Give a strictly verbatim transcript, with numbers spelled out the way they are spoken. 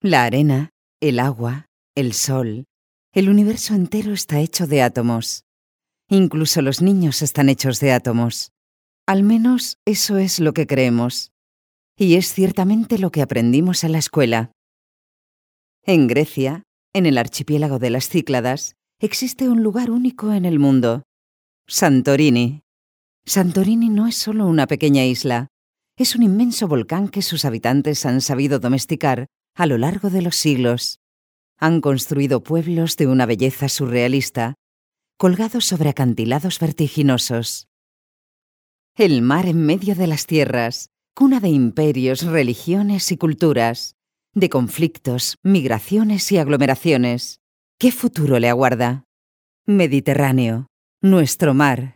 La arena, el agua, el sol, el universo entero está hecho de átomos. Incluso los niños están hechos de átomos. Al menos eso es lo que creemos. Y es ciertamente lo que aprendimos en la escuela. En Grecia, en el archipiélago de las Cícladas, existe un lugar único en el mundo: Santorini. Santorini no es solo una pequeña isla, es un inmenso volcán que sus habitantes han sabido domesticar a lo largo de los siglos. Han construido pueblos de una belleza surrealista, colgados sobre acantilados vertiginosos. El mar en medio de las tierras, cuna de imperios, religiones y culturas, de conflictos, migraciones y aglomeraciones. ¿Qué futuro le aguarda? Mediterráneo, nuestro mar,